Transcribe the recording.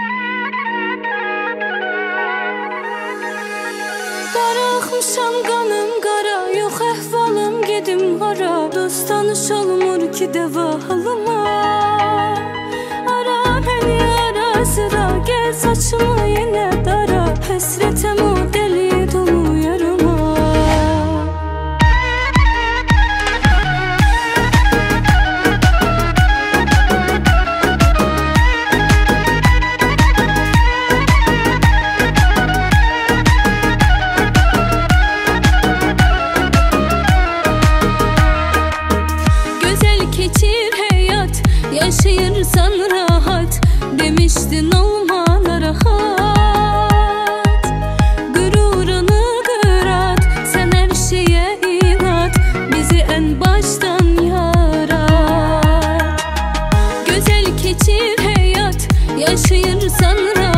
Darıxmışam qanım qara, yox əhvalım gedim hara. Dost tanış olmur ki dəva halıma. Ara məni ara sıra, gəl saçımı yenə dara. Həsrətəm o dəli dolu yarıma. Yaşayırsan rahat, demiştin olmalı rahat. Gururunu kırat, sen her şeye inat. Bizi en baştan yarat. Güzel geçir hayat, yaşayırsan rahat.